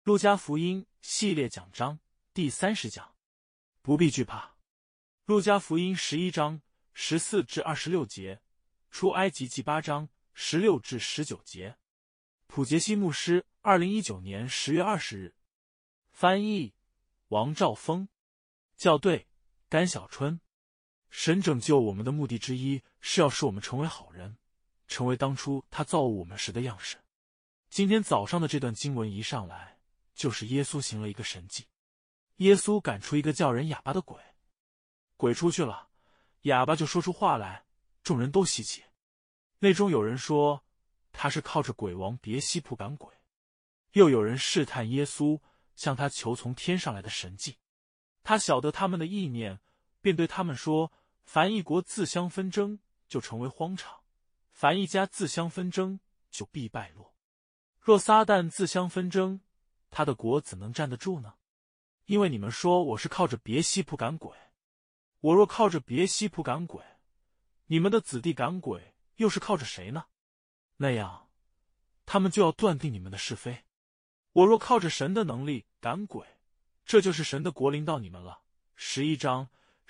路加福音系列讲章第30讲，不必惧怕。路加福音11章14至26节，出埃及记8章16至19节。普杰西牧师2019年10月20日。翻译王兆峰。校对甘小春。神拯救我们的目的之一是要使我们成为好人，成为当初他造物我们时的样式。今天早上的这段经文一上来，就是耶稣行了一个神迹。耶稣赶出一个叫人哑巴的鬼，鬼出去了，哑巴就说出话来，众人都稀奇。内中有人说他是靠着鬼王别西卜赶鬼，又有人试探耶稣，向他求从天上来的神迹。他晓得他们的意念，便对他们说：凡一国自相纷争，就成为荒场；凡一家自相纷争，就必败落。若撒旦自相纷争，他的国怎能站得住呢？因为你们说我是靠着别西卜赶鬼，我若靠着别西卜赶鬼，你们的子弟赶鬼又是靠着谁呢？那样，他们就要断定你们的是非。我若靠着神的能力赶鬼，这就是神的国临到你们了。11章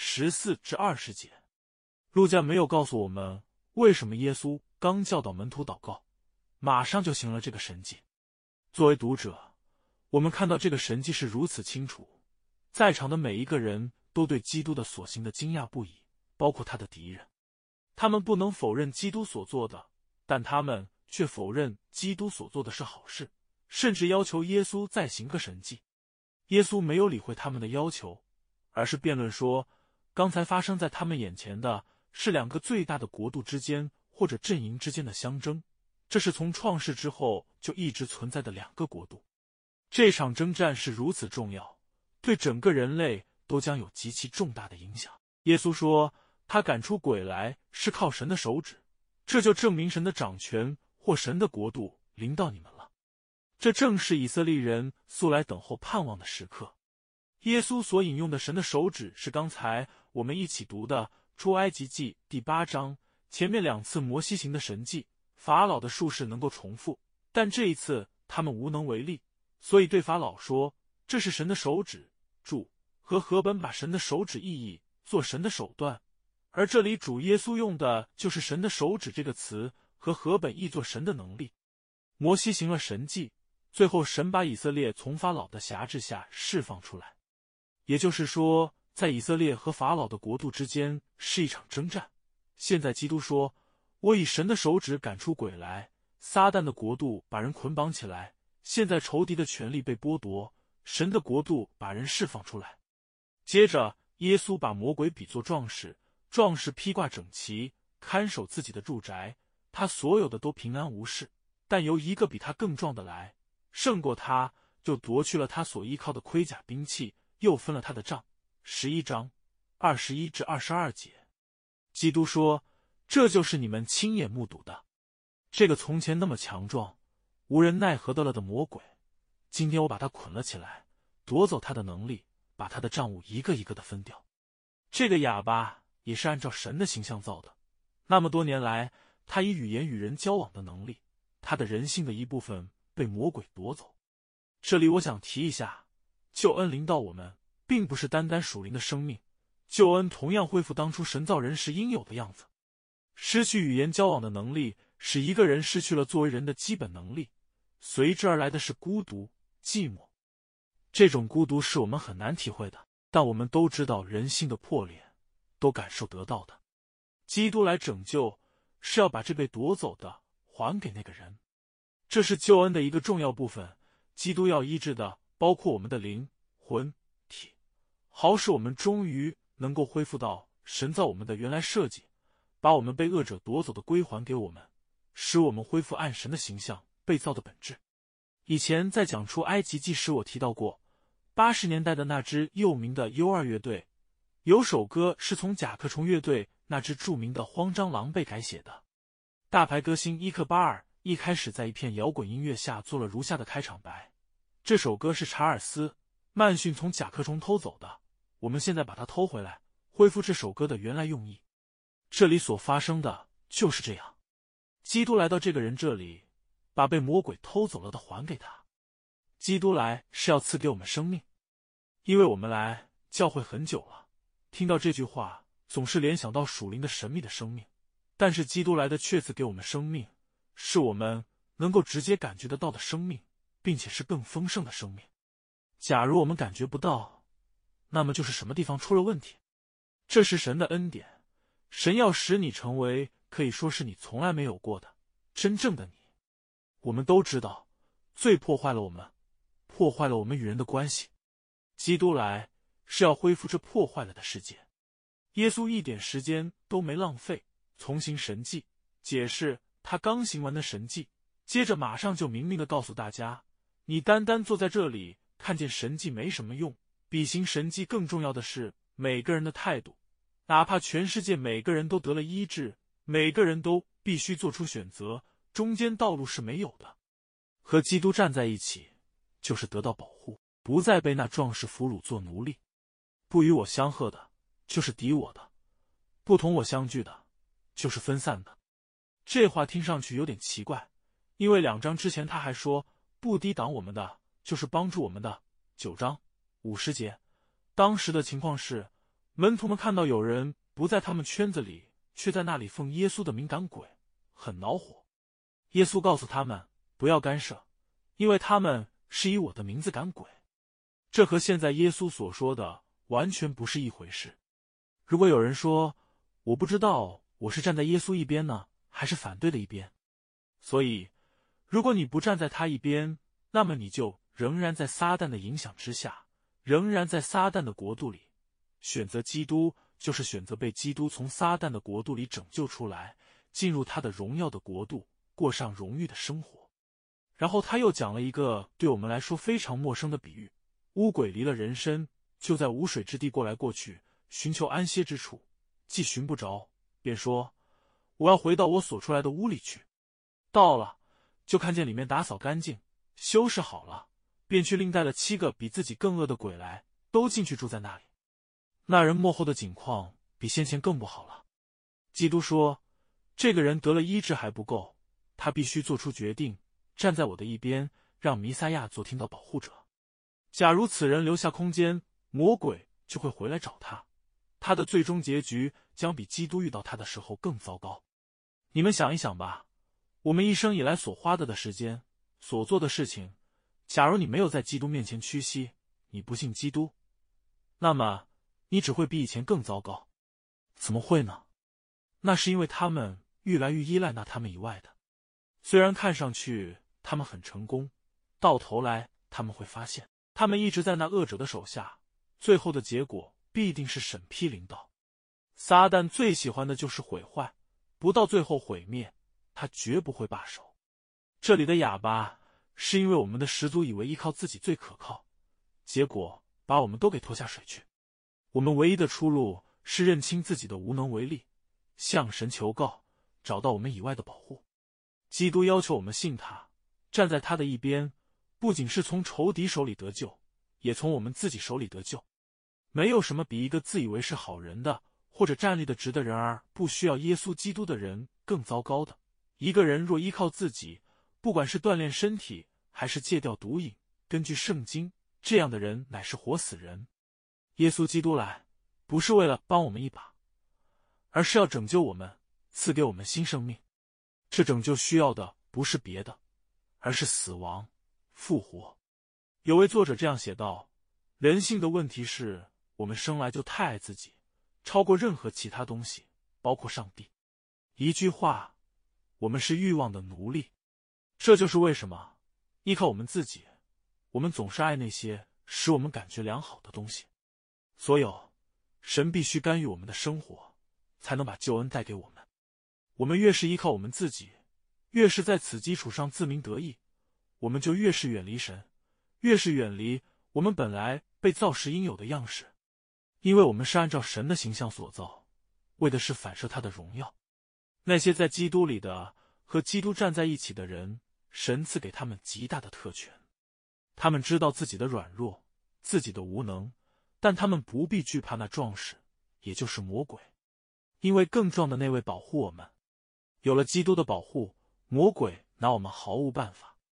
14至20节。路加没有告诉我们为什么耶稣刚教导门徒祷告，马上就行了这个神迹。作为读者，我们看到这个神迹是如此清楚，在场的每一个人都对基督的所行的惊讶不已，包括他的敌人。他们不能否认基督所做的，但他们却否认基督所做的是好事，甚至要求耶稣再行个神迹。耶稣没有理会他们的要求，而是辩论说，刚才发生在他们眼前的是两个最大的国度之间或者阵营之间的相争，这是从创世之后就一直存在的两个国度。这场征战是如此重要，对整个人类都将有极其重大的影响。耶稣说他赶出鬼来是靠神的手指，这就证明神的掌权或神的国度临到你们了。这正是以色列人素来等候盼望的时刻。耶稣所引用的神的手指是刚才我们一起读的出埃及记第8章，前面2次摩西行的神迹，法老的术士能够重复，但这一次他们无能为力，所以对法老说，这是神的手指。主和和本把神的手指意译做神的手段，而这里主耶稣用的就是神的手指这个词，和和本译作神的能力。摩西行了神迹，最后神把以色列从法老的辖制下释放出来。也就是说，在以色列和法老的国度之间是一场征战。现在基督说，我以神的手指赶出鬼来，撒旦的国度把人捆绑起来，现在仇敌的权力被剥夺，神的国度把人释放出来。接着耶稣把魔鬼比作壮士，壮士披挂整齐，看守自己的住宅，他所有的都平安无事，但由一个比他更壮的来，胜过他，就夺去了他所依靠的盔甲兵器，又分了他的杖。11章21至22节。基督说，这就是你们亲眼目睹的，这个从前那么强壮无人奈何的了的魔鬼，今天我把他捆了起来，夺走他的能力，把他的账务一个一个的分掉。这个哑巴也是按照神的形象造的，那么多年来他以语言与人交往的能力，他的人性的一部分被魔鬼夺走。这里我想提一下，救恩临到我们并不是单单属灵的生命，救恩同样恢复当初神造人时应有的样子。失去语言交往的能力，使一个人失去了作为人的基本能力，随之而来的是孤独、寂寞。这种孤独是我们很难体会的，但我们都知道人性的破裂，都感受得到的。基督来拯救，是要把这被夺走的还给那个人。这是救恩的一个重要部分。基督要医治的包括我们的灵、魂、体，好使我们终于能够恢复到神造我们的原来设计，把我们被恶者夺走的归还给我们，使我们恢复按神的形象被造的本质。以前在讲出埃及记时我提到过，80年代的那支又名的 U2 乐队，有首歌是从甲壳虫乐队那支著名的荒张狼狈改写的。大牌歌星伊克巴尔一开始在一片摇滚音乐下做了如下的开场白，这首歌是查尔斯·曼逊从甲壳虫偷走的，我们现在把它偷回来，恢复这首歌的原来用意。这里所发生的就是这样，基督来到这个人这里，把被魔鬼偷走了的还给他。 基督来是要赐给我们生命。因为我们来教会很久了，听到这句话总是联想到属灵的神秘的生命，但是基督来的却赐给我们生命，是我们能够直接感觉得到的生命，并且是更丰盛的生命。假如我们感觉不到，那么就是什么地方出了问题。这是神的恩典，神要使你成为可以说是你从来没有过的真正的你。我们都知道，罪破坏了我们，破坏了我们与人的关系。基督来是要恢复这破坏了的世界。耶稣一点时间都没浪费，重行神迹，解释他刚行完的神迹，接着马上就明明地告诉大家，你单单坐在这里看见神迹没什么用，比行神迹更重要的是每个人的态度。哪怕全世界每个人都得了医治，每个人都必须做出选择，中间道路是没有的。和基督站在一起，就是得到保护，不再被那壮士俘虏做奴隶。不与我相合的，就是敌我的；不同我相聚的，就是分散的。这话听上去有点奇怪，因为2章之前他还说，不抵挡我们的，就是帮助我们的。9章50节，当时的情况是，门徒们看到有人不在他们圈子里，却在那里奉耶稣的名赶鬼，很恼火。耶稣告诉他们，不要干涉，因为他们是以我的名字赶鬼。这和现在耶稣所说的完全不是一回事。如果有人说，我不知道我是站在耶稣一边呢，还是反对的一边。所以，如果你不站在他一边，那么你就仍然在撒旦的影响之下，仍然在撒旦的国度里。选择基督，就是选择被基督从撒旦的国度里拯救出来，进入他的荣耀的国度，过上荣誉的生活。然后他又讲了一个对我们来说非常陌生的比喻，乌鬼离了人身，就在无水之地过来过去，寻求安歇之处，既寻不着，便说，我要回到我所出来的屋里去。到了，就看见里面打扫干净，修饰好了，便去另带了7个比自己更恶的鬼来，都进去住在那里。那人末后的景况比先前更不好了。基督说，这个人得了医治还不够，他必须做出决定，站在我的一边，让弥赛亚做听到保护者。假如此人留下空间，魔鬼就会回来找他，他的最终结局将比基督遇到他的时候更糟糕。你们想一想吧，我们一生以来所花的时间，所做的事情，假如你没有在基督面前屈膝，你不信基督，那么你只会比以前更糟糕。怎么会呢？那是因为他们愈来愈依赖那他们以外的。虽然看上去他们很成功，到头来他们会发现，他们一直在那恶者的手下，最后的结果必定是审批临到。撒旦最喜欢的就是毁坏，不到最后毁灭，他绝不会罢手。这里的哑巴，是因为我们的始祖以为依靠自己最可靠，结果把我们都给拖下水去。我们唯一的出路是认清自己的无能为力，向神求告，找到我们以外的保护。基督要求我们信他，站在他的一边，不仅是从仇敌手里得救，也从我们自己手里得救。没有什么比一个自以为是好人的，或者站立得直的人而不需要耶稣基督的人更糟糕的。一个人若依靠自己，不管是锻炼身体，还是戒掉毒瘾，根据圣经，这样的人乃是活死人。耶稣基督来，不是为了帮我们一把，而是要拯救我们，赐给我们新生命。这拯救需要的不是别的，而是死亡、复活。有位作者这样写道，人性的问题是，我们生来就太爱自己，超过任何其他东西，包括上帝。一句话，我们是欲望的奴隶。这就是为什么依靠我们自己，我们总是爱那些使我们感觉良好的东西。所有，神必须干预我们的生活，才能把救恩带给我们。我们越是依靠我们自己，越是在此基础上自鸣得意，我们就越是远离神，越是远离我们本来被造时应有的样式。因为我们是按照神的形象所造，为的是反射他的荣耀。那些在基督里的和基督站在一起的人，神赐给他们极大的特权。他们知道自己的软弱，自己的无能，但他们不必惧怕那壮士，也就是魔鬼，因为更壮的那位保护我们。有了基督的保护，魔鬼拿我们毫无办法。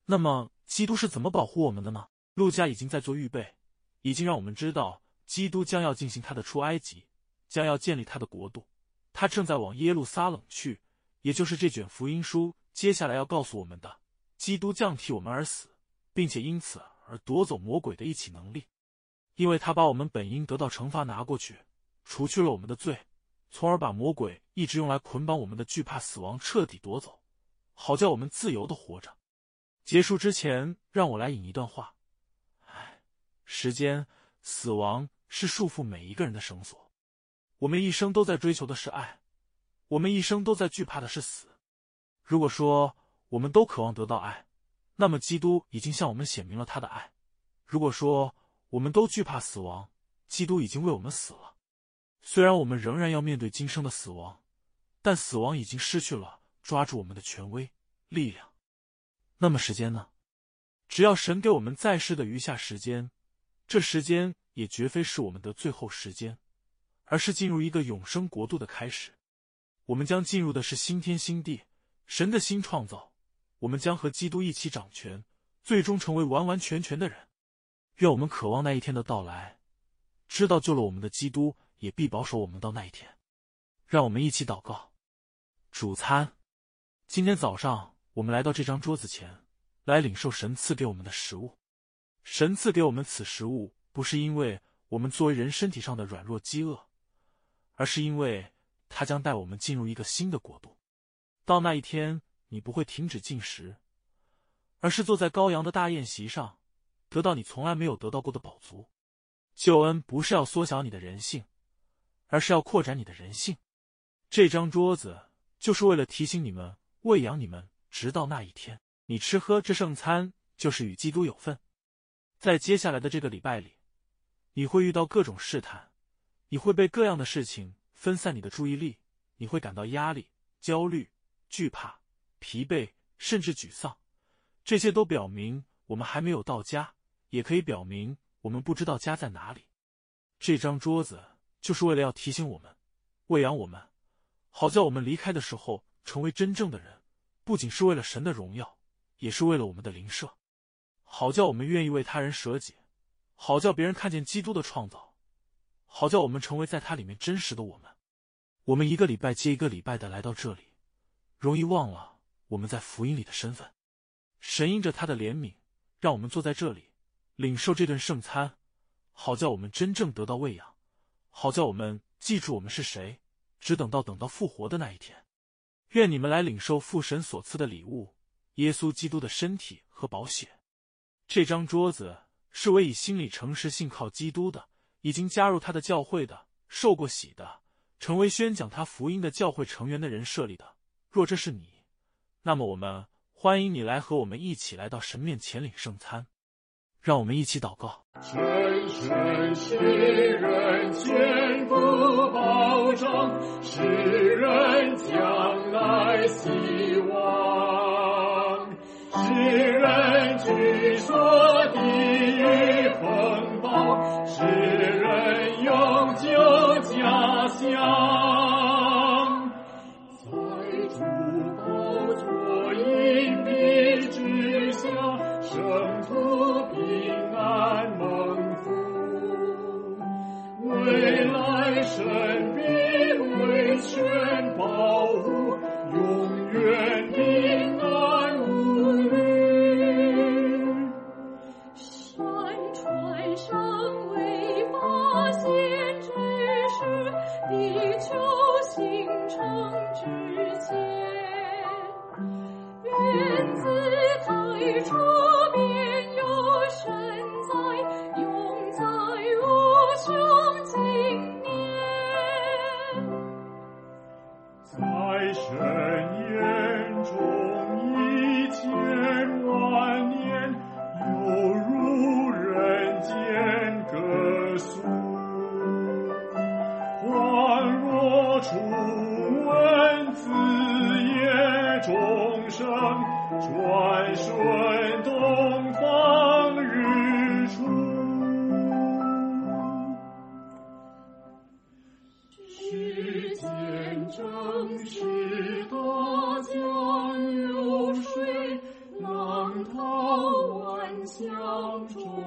那么基督是怎么保护我们的呢？路加已经在做预备，已经让我们知道基督将要进行他的出埃及，将要建立他的国度，他正在往耶路撒冷去，也就是这卷福音书接下来要告诉我们的，基督降替我们而死，并且因此而夺走魔鬼的一起能力，因为他把我们本应得到惩罚拿过去，除去了我们的罪，从而把魔鬼一直用来捆绑我们的惧怕死亡彻底夺走，好叫我们自由地活着。结束之前，让我来引一段话。时间、死亡是束缚每一个人的绳索。我们一生都在追求的是爱，我们一生都在惧怕的是死。如果说我们都渴望得到爱，那么基督已经向我们显明了他的爱。如果说我们都惧怕死亡，基督已经为我们死了。虽然我们仍然要面对今生的死亡，但死亡已经失去了抓住我们的权威、力量。那么时间呢？只要神给我们在世的余下时间，这时间也绝非是我们的最后时间，而是进入一个永生国度的开始。我们将进入的是新天新地，神的新创造。我们将和基督一起掌权，最终成为完完全全的人。愿我们渴望那一天的到来，知道救了我们的基督也必保守我们到那一天。让我们一起祷告。主餐。今天早上我们来到这张桌子前，来领受神赐给我们的食物。神赐给我们此食物，不是因为我们作为人身体上的软弱饥饿，而是因为他将带我们进入一个新的国度。到那一天，你不会停止进食，而是坐在羔羊的大宴席上，得到你从来没有得到过的饱足。救恩不是要缩小你的人性，而是要扩展你的人性。这张桌子就是为了提醒你们，喂养你们，直到那一天。你吃喝这圣餐，就是与基督有份。在接下来的这个礼拜里，你会遇到各种试探，你会被各样的事情分散你的注意力，你会感到压力、焦虑、惧怕、疲惫，甚至沮丧。这些都表明我们还没有到家，也可以表明我们不知道家在哪里。这张桌子就是为了要提醒我们，喂养我们，好叫我们离开的时候成为真正的人，不仅是为了神的荣耀，也是为了我们的邻舍，好叫我们愿意为他人舍己，好叫别人看见基督的创造，好叫我们成为在他里面真实的我们。我们一个礼拜接一个礼拜的来到这里，容易忘了我们在福音里的身份。神因着他的怜悯，让我们坐在这里，领受这顿圣餐，好叫我们真正得到喂养，好叫我们记住我们是谁，只等到复活的那一天。愿你们来领受父神所赐的礼物，耶稣基督的身体和宝血。这张桌子是为以心里诚实信靠基督的，已经加入他的教会的，受过洗的，成为宣讲他福音的教会成员的人设立的。若这是你，那么我们欢迎你来和我们一起来到神面前领圣餐。让我们一起祷告。 神神世人坚固保障，世人将来希望，世人据说地狱风暴，世人永久家乡，在主宝座荫庇之下，圣徒平安蒙福，未来神必为全保护，永远平安无虑。 山川尚未发现之时，地球形成之前，原自太初便有神在，永在无穷经年。 在神眼中1000万年，犹如人间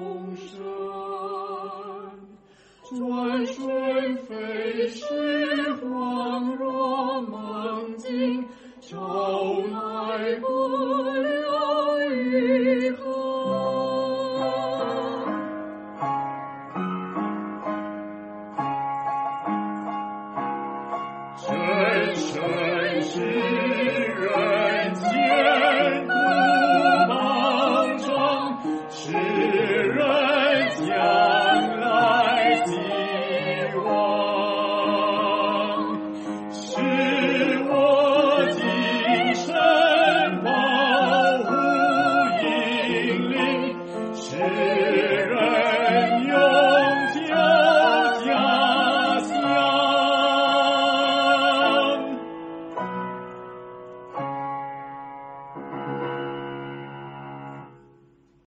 永生。转瞬飞逝，恍若梦境，朝来不留余痕。真神是人间不保障，是人将来希望，是我精神保护引领，是